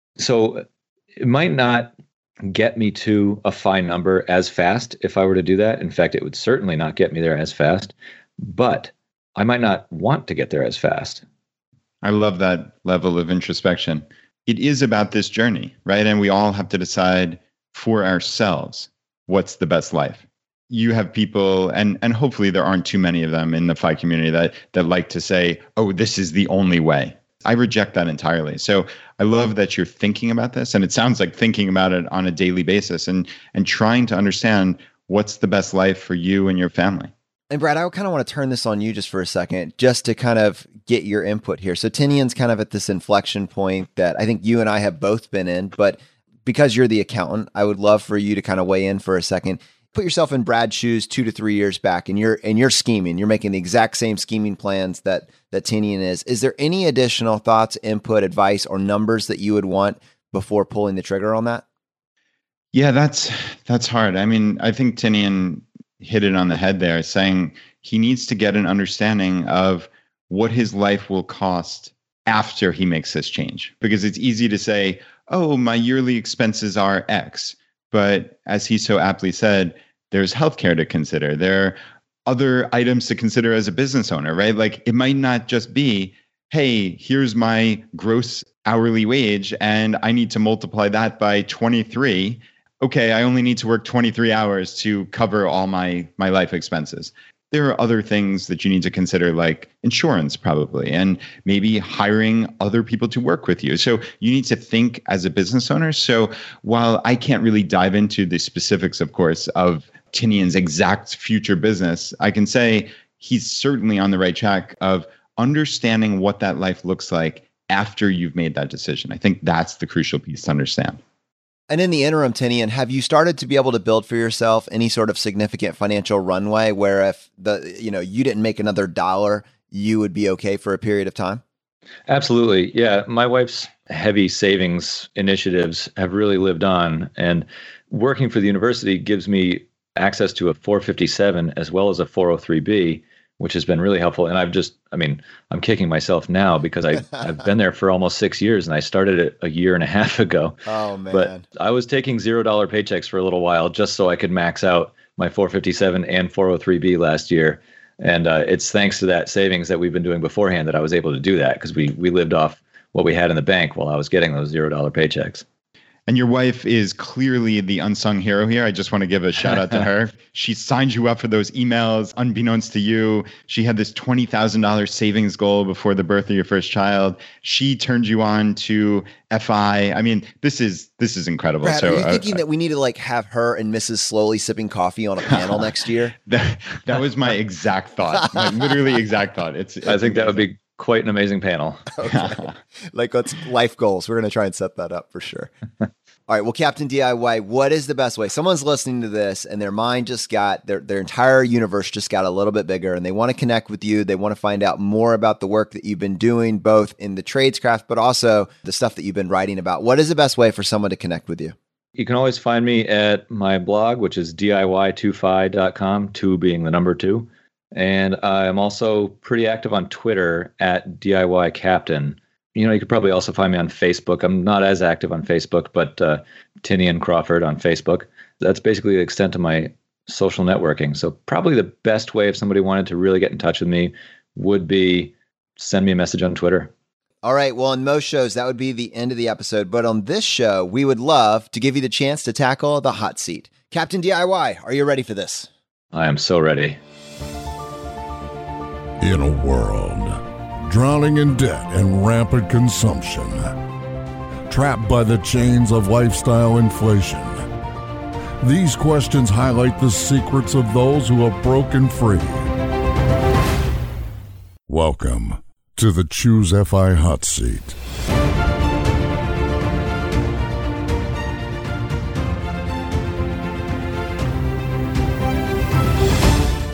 So it might not get me to a fine number as fast if I were to do that. In fact, it would certainly not get me there as fast, but I might not want to get there as fast. I love that level of introspection. It is about this journey, right? And we all have to decide for ourselves what's the best life. You have people, and and hopefully there aren't too many of them in the F I community that that like to say, oh, this is the only way. I reject that entirely. So I love that you're thinking about this, and it sounds like thinking about it on a daily basis and and trying to understand what's the best life for you and your family. And Brad, I kind of want to turn this on you just for a second, just to kind of get your input here. So Tinian's kind of at this inflection point that I think you and I have both been in, but because you're the accountant, I would love for you to kind of weigh in for a second. Put yourself in Brad's shoes two to three years back, and you're and you're scheming. You're making the exact same scheming plans that that Tinian is. Is there any additional thoughts, input, advice, or numbers that you would want before pulling the trigger on that? Yeah, that's that's hard. I mean, I think Tinian hit it on the head there, saying he needs to get an understanding of what his life will cost after he makes this change. Because it's easy to say, oh, my yearly expenses are X. But as he so aptly said, there's healthcare to consider. There are other items to consider as a business owner, right? Like it might not just be, hey, here's my gross hourly wage and I need to multiply that by twenty-three. Okay, I only need to work twenty-three hours to cover all my, my life expenses. There are other things that you need to consider, like insurance probably, and maybe hiring other people to work with you. So you need to think as a business owner. So while I can't really dive into the specifics, of course, of Tinian's exact future business, I can say he's certainly on the right track of understanding what that life looks like after you've made that decision. I think that's the crucial piece to understand. And in the interim, Tinian, have you started to be able to build for yourself any sort of significant financial runway where if the you know you didn't make another dollar, you would be okay for a period of time? Absolutely. Yeah. My wife's heavy savings initiatives have really lived on, and working for the university gives me access to a four fifty-seven as well as a four oh three B, which has been really helpful. And I've just, I mean, I'm kicking myself now because I, I've been there for almost six years and I started it a year and a half ago. Oh, man. But I was taking zero dollar paychecks for a little while just so I could max out my four fifty-seven and four oh three B last year. And uh, it's thanks to that savings that we've been doing beforehand that I was able to do that, because we, we lived off what we had in the bank while I was getting those zero dollar paychecks. And your wife is clearly the unsung hero here. I just want to give a shout out to her. She signed you up for those emails unbeknownst to you. She had this twenty thousand dollars savings goal before the birth of your first child. She turned you on to F I. I mean, this is this is incredible. Brad, so, are you thinking uh, that we need to like have her and Missus Slowly sipping coffee on a panel next year? That, that was my exact thought. My literally exact thought. It's, it's I think amazing. That would be quite an amazing panel. Okay. Like, let's life goals. We're going to try and set that up for sure. All right. Well, Captain D I Y, what is the best way? Someone's listening to this and their mind just got, their, their entire universe just got a little bit bigger, and they want to connect with you. They want to find out more about the work that you've been doing, both in the tradescraft, but also the stuff that you've been writing about. What is the best way for someone to connect with you? You can always find me at my blog, which is D I Y two fi dot com, two being the number two. And I'm also pretty active on Twitter at D I Y Captain. You know, you could probably also find me on Facebook. I'm not as active on Facebook, but uh, Tinian Crawford on Facebook. That's basically the extent of my social networking. So probably the best way if somebody wanted to really get in touch with me would be send me a message on Twitter. All right. Well, on most shows, that would be the end of the episode. But on this show, we would love to give you the chance to tackle the hot seat. Captain D I Y, are you ready for this? I am so ready. In a world drowning in debt and rampant consumption, trapped by the chains of lifestyle inflation, these questions highlight the secrets of those who have broken free. Welcome to the Choose F I Hot Seat.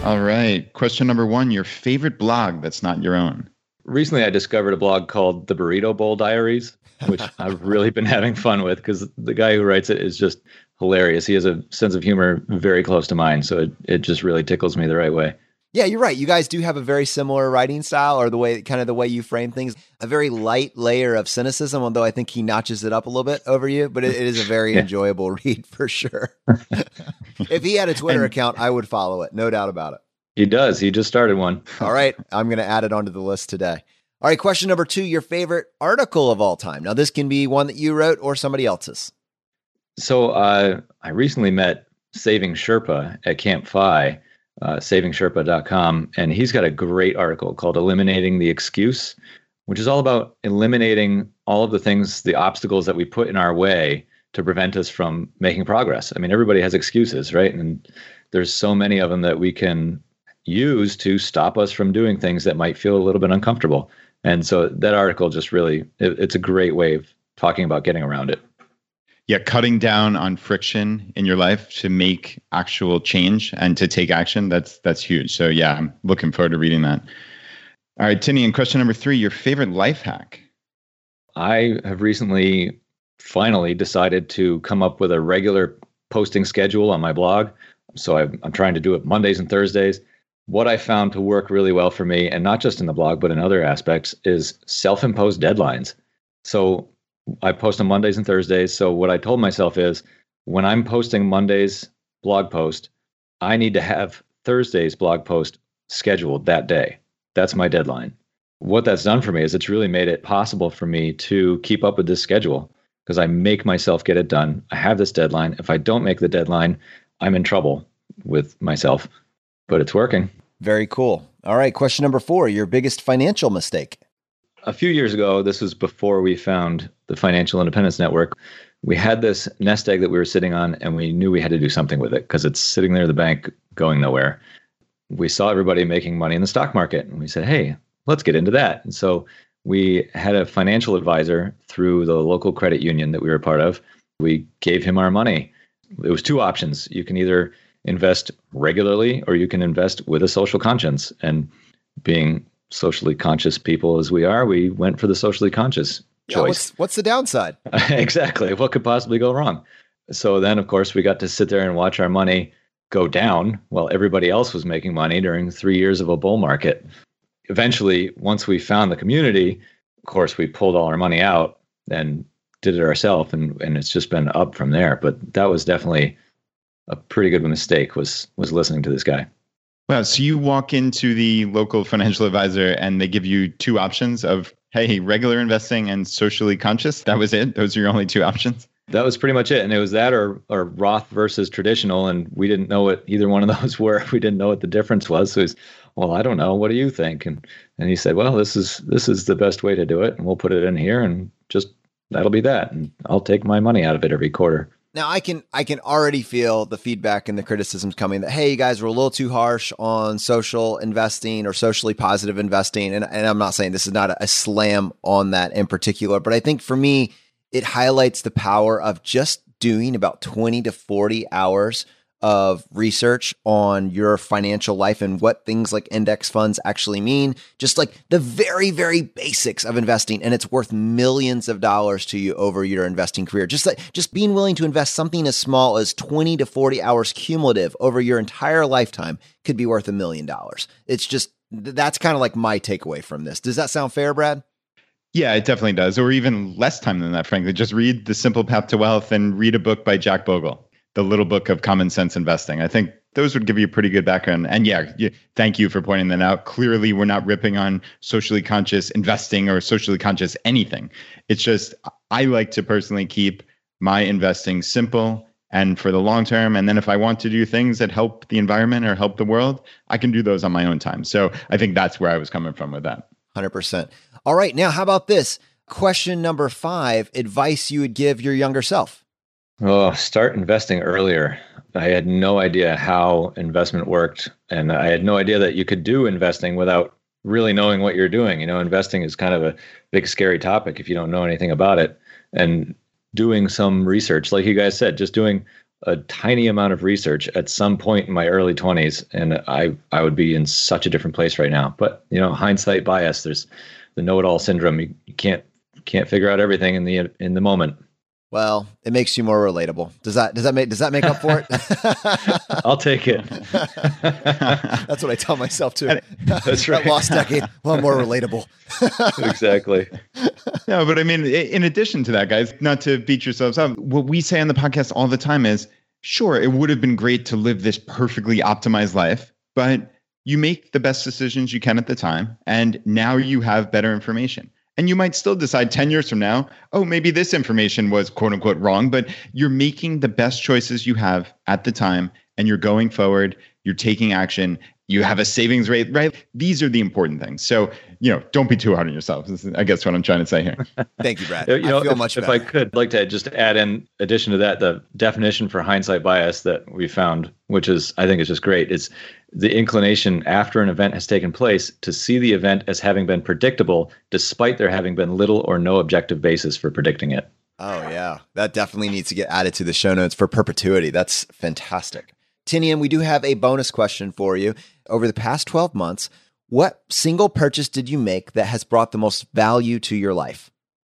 All right. Question number one, your favorite blog that's not your own. Recently, I discovered a blog called The Burrito Bowl Diaries, which I've really been having fun with because the guy who writes it is just hilarious. He has a sense of humor very close to mine, so it, it just really tickles me the right way. Yeah, you're right. You guys do have a very similar writing style, or the way, kind of the way you frame things, a very light layer of cynicism, although I think he notches it up a little bit over you, but it, it is a very yeah. enjoyable read for sure. If he had a Twitter and, account, I would follow it. No doubt about it. He does. He just started one. All right. I'm going to add it onto the list today. All right. Question number two, your favorite article of all time. Now, this can be one that you wrote or somebody else's. So uh, I recently met Saving Sherpa at Camp Fi. Uh, saving sherpa dot com, and he's got a great article called Eliminating the Excuse, which is all about eliminating all of the things, the obstacles that we put in our way to prevent us from making progress. I mean, everybody has excuses, right? And there's so many of them that we can use to stop us from doing things that might feel a little bit uncomfortable. And so that article just really, it, it's a great way of talking about getting around it. Yeah, cutting down on friction in your life to make actual change and to take action, that's that's huge. So yeah, I'm looking forward to reading that. All right, Tinian, question number three, your favorite life hack? I have recently finally decided to come up with a regular posting schedule on my blog. So I'm, I'm trying to do it Mondays and Thursdays. What I found to work really well for me, and not just in the blog, but in other aspects, is self-imposed deadlines. So I post on Mondays and Thursdays. So what I told myself is when I'm posting Monday's blog post, I need to have Thursday's blog post scheduled that day. That's my deadline. What that's done for me is it's really made it possible for me to keep up with this schedule because I make myself get it done. I have this deadline. If I don't make the deadline, I'm in trouble with myself, but it's working. Very cool. All right. Question number four, your biggest financial mistake. A few years ago, this was before we found the Financial Independence Network, we had this nest egg that we were sitting on, and we knew we had to do something with it because it's sitting there in the bank going nowhere. We saw everybody making money in the stock market, and we said, hey, let's get into that. And so we had a financial advisor through the local credit union that we were a part of. We gave him our money. It was two options. You can either invest regularly or you can invest with a social conscience. And being socially conscious people as we are, we went for the socially conscious choice. Yeah, what's, what's the downside? Exactly. What could possibly go wrong? So then, of course, we got to sit there and watch our money go down while everybody else was making money during three years of a bull market. Eventually, once we found the community, of course, we pulled all our money out and did it ourselves, and, and it's just been up from there. But that was definitely a pretty good mistake, was was listening to this guy. Well, so you walk into the local financial advisor and they give you two options of, hey, regular investing and socially conscious. That was it? Those are your only two options? That was pretty much it. And it was that or or Roth versus traditional. And we didn't know what either one of those were. We didn't know what the difference was. So it was, well, I don't know. What do you think? And and he said, well, this is this is the best way to do it. And we'll put it in here and just that'll be that. And I'll take my money out of it every quarter. Now I can I can already feel the feedback and the criticisms coming that, hey, you guys were a little too harsh on social investing or socially positive investing. And, and I'm not saying this is not a, a slam on that in particular, but I think for me, it highlights the power of just doing about twenty to forty hours of research on your financial life and what things like index funds actually mean, just like the very, very basics of investing. And it's worth millions of dollars to you over your investing career. Just like just being willing to invest something as small as twenty to forty hours cumulative over your entire lifetime could be worth a million dollars. It's just, that's kind of like my takeaway from this. Does that sound fair, Brad? Yeah, it definitely does. Or even less time than that, frankly. Just read The Simple Path to Wealth and read a book by Jack Bogle, The Little Book of Common Sense Investing. I think those would give you a pretty good background. And yeah, yeah, thank you for pointing that out. Clearly, we're not ripping on socially conscious investing or socially conscious anything. It's just, I like to personally keep my investing simple and for the long term. And then if I want to do things that help the environment or help the world, I can do those on my own time. So I think that's where I was coming from with that. one hundred percent. All right. Now, how about this? Question number five, advice you would give your younger self. Oh, start investing earlier. I had no idea how investment worked. And I had no idea that you could do investing without really knowing what you're doing. You know, investing is kind of a big, scary topic if you don't know anything about it. And doing some research, like you guys said, just doing a tiny amount of research at some point in my early twenties, and I, I would be in such a different place right now. But, you know, hindsight bias, there's the know-it-all syndrome. You, you can't can't figure out everything in the in the moment. Well, it makes you more relatable. Does that does that make does that make up for it? I'll take it. That's what I tell myself too. That's right. That lost decade. Well, I'm more relatable. Exactly. No, but I mean, in addition to that, guys, not to beat yourselves up, what we say on the podcast all the time is, sure, it would have been great to live this perfectly optimized life, but you make the best decisions you can at the time, and now you have better information. And you might still decide ten years from now, oh, maybe this information was quote unquote wrong, but you're making the best choices you have at the time, and you're going forward, you're taking action, you have a savings rate, right? These are the important things. So, you know, don't be too hard on yourself. This is, I guess, what I'm trying to say here. Thank you, Brad. You know, I feel if, much if better. I could, I'd like to just add in addition to that, the definition for hindsight bias that we found, which is, I think is just great. It's the inclination after an event has taken place to see the event as having been predictable, despite there having been little or no objective basis for predicting it. Oh, yeah. That definitely needs to get added to the show notes for perpetuity. That's fantastic. Tinian, we do have a bonus question for you. Over the past twelve months, what single purchase did you make that has brought the most value to your life?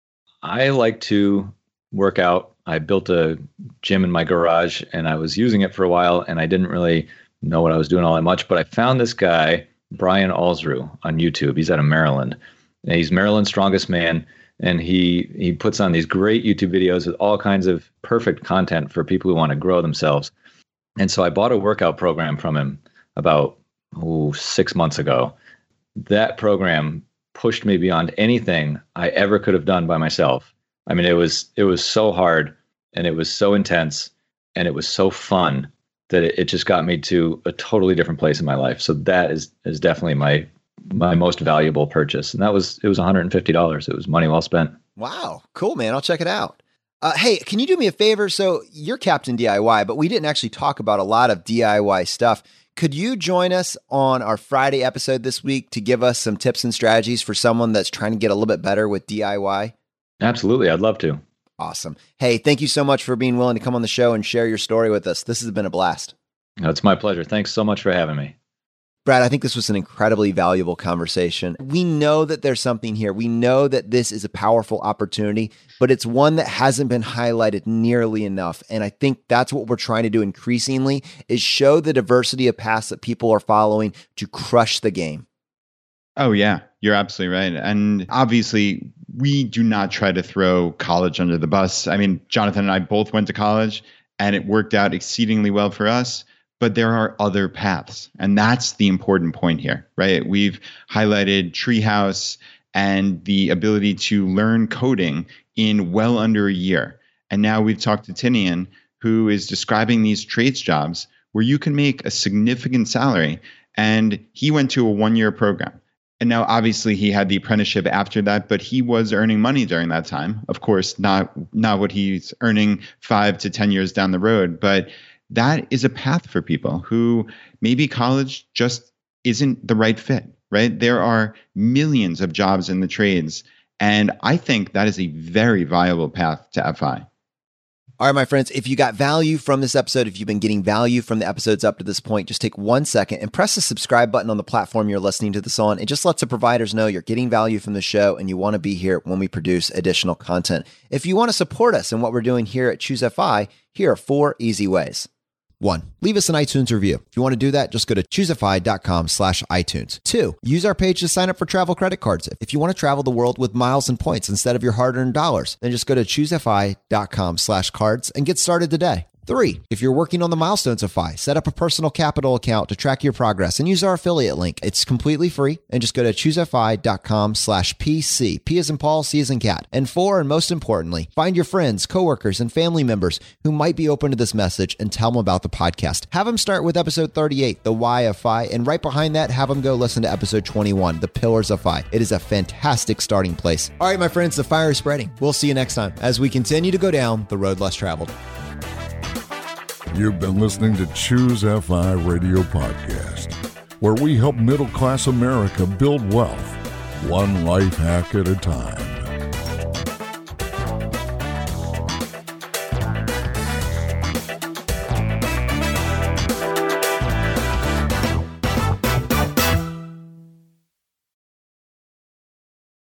I like to work out. I built a gym in my garage and I was using it for a while and I didn't really know what I was doing all that much, but I found this guy, Brian Alsrew, on YouTube. He's out of Maryland. And he's Maryland's strongest man. And he he puts on these great YouTube videos with all kinds of perfect content for people who want to grow themselves. And so I bought a workout program from him about oh, six months ago. That program pushed me beyond anything I ever could have done by myself. I mean, it was it was so hard and it was so intense and it was so fun that it, it just got me to a totally different place in my life. So that is is definitely my my most valuable purchase. And that was it was one hundred fifty dollars. It was money well spent. Wow. Cool, man. I'll check it out. Uh, hey, can you do me a favor? So you're Captain D I Y, but we didn't actually talk about a lot of D I Y stuff. Could you join us on our Friday episode this week to give us some tips and strategies for someone that's trying to get a little bit better with D I Y? Absolutely. I'd love to. Awesome. Hey, thank you so much for being willing to come on the show and share your story with us. This has been a blast. It's my pleasure. Thanks so much for having me. Brad, I think this was an incredibly valuable conversation. We know that there's something here. We know that this is a powerful opportunity, but it's one that hasn't been highlighted nearly enough. And I think that's what we're trying to do increasingly is show the diversity of paths that people are following to crush the game. Oh, yeah, you're absolutely right. And obviously, we do not try to throw college under the bus. I mean, Jonathan and I both went to college and it worked out exceedingly well for us. But there are other paths. And that's the important point here, right? We've highlighted Treehouse and the ability to learn coding in well under a year. And now we've talked to Tinian, who is describing these trades jobs where you can make a significant salary. And he went to a one-year program. And now, obviously, he had the apprenticeship after that, but he was earning money during that time. Of course, not, not what he's earning five to ten years down the road, but that is a path for people who maybe college just isn't the right fit, right? There are millions of jobs in the trades. And I think that is a very viable path to F I. All right, my friends, if you got value from this episode, if you've been getting value from the episodes up to this point, just take one second and press the subscribe button on the platform you're listening to this on. It just lets the providers know you're getting value from the show and you want to be here when we produce additional content. If you want to support us in what we're doing here at Choose F I, here are four easy ways. One, leave us an iTunes review. If you want to do that, just go to choosefi.com slash iTunes. Two, use our page to sign up for travel credit cards. If you want to travel the world with miles and points instead of your hard-earned dollars, then just go to choosefi.com slash cards and get started today. Three, if you're working on the milestones of F I, set up a personal capital account to track your progress and use our affiliate link. It's completely free and just go to choosefi.com slash PC. P as in Paul, C as in cat. And four, and most importantly, find your friends, coworkers, and family members who might be open to this message and tell them about the podcast. Have them start with episode thirty-eight, The Why of F I, and right behind that, have them go listen to episode twenty-one, The Pillars of F I. It is a fantastic starting place. All right, my friends, the fire is spreading. We'll see you next time as we continue to go down the road less traveled. You've been listening to Choose F I Radio Podcast, where we help middle-class America build wealth, one life hack at a time.